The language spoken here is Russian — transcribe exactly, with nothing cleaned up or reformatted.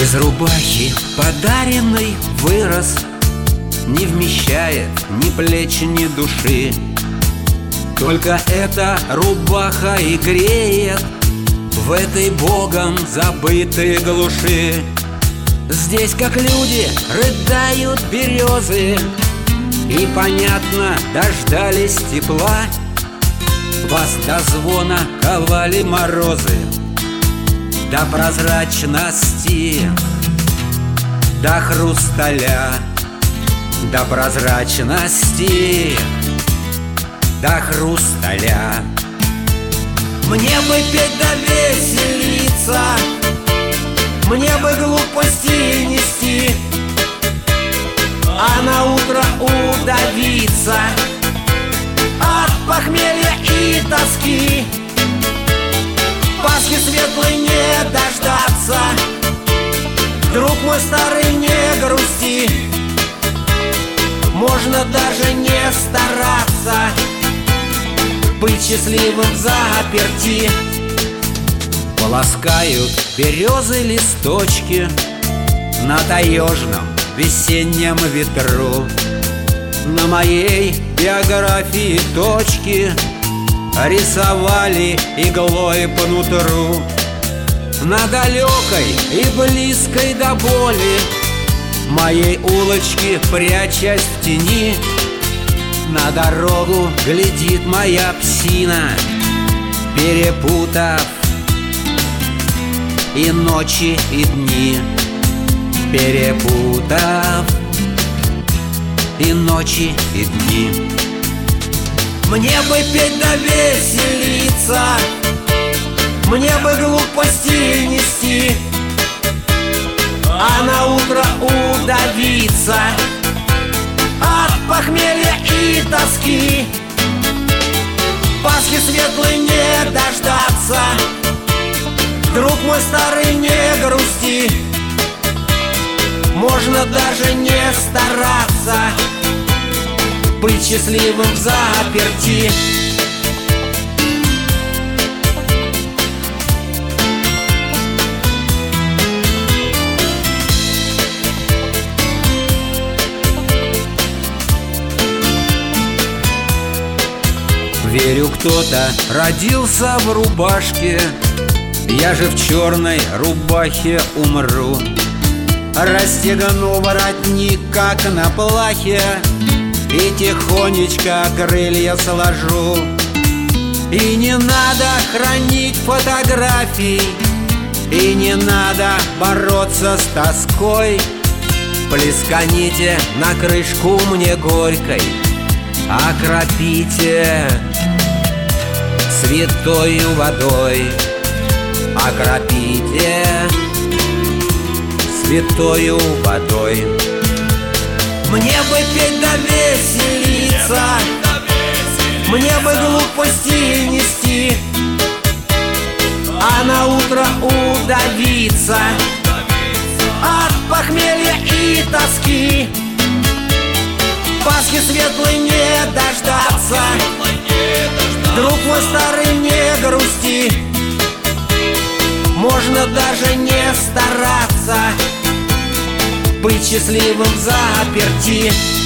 Из рубахи, подаренной, вырос, не вмещает ни плеч, ни души. Только эта рубаха и греет в этой богом забытой глуши. Здесь, как люди, рыдают березы, и, понятно, дождались тепла. Вас до звона ковали морозы, до прозрачности, до хрусталя, до прозрачности, до хрусталя. Мне бы петь да веселиться, мне бы глупости нести, а на утро удавиться от похмелья и тоски. Пасхи светлой не дождаться, друг мой старый, не грусти. Можно даже не стараться быть счастливым взаперти. Полоскают березы листочки на таежном весеннем ветру. На моей биографии точки рисовали иглой по нутру. На далекой и близкой до боли моей улочки, прячась в тени, на дорогу глядит моя псина, перепутав и ночи, и дни, перепутав и ночи, и дни. Мне бы петь да веселиться, мне бы глупости нести, а на утро удавиться от похмелья и тоски. Пасхи светлой не дождаться, друг мой старый, не грусти. Можно даже не стараться быть счастливым взаперти. Верю, кто-то родился в рубашке, я же в черной рубахе умру. Расстегну воротник, как на плахе, и тихонечко крылья сложу. И не надо хранить фотографий, и не надо бороться с тоской. Плесканите на крышку мне горькой, окропите святою водой, окропите святою водой. Мне бы петь да веселиться, мне бы глупости нести, а на утро удавиться от похмелья и тоски. Пасхи светлой не дождаться, друг мой старый, не грусти. Можно даже не стараться быть счастливым взаперти.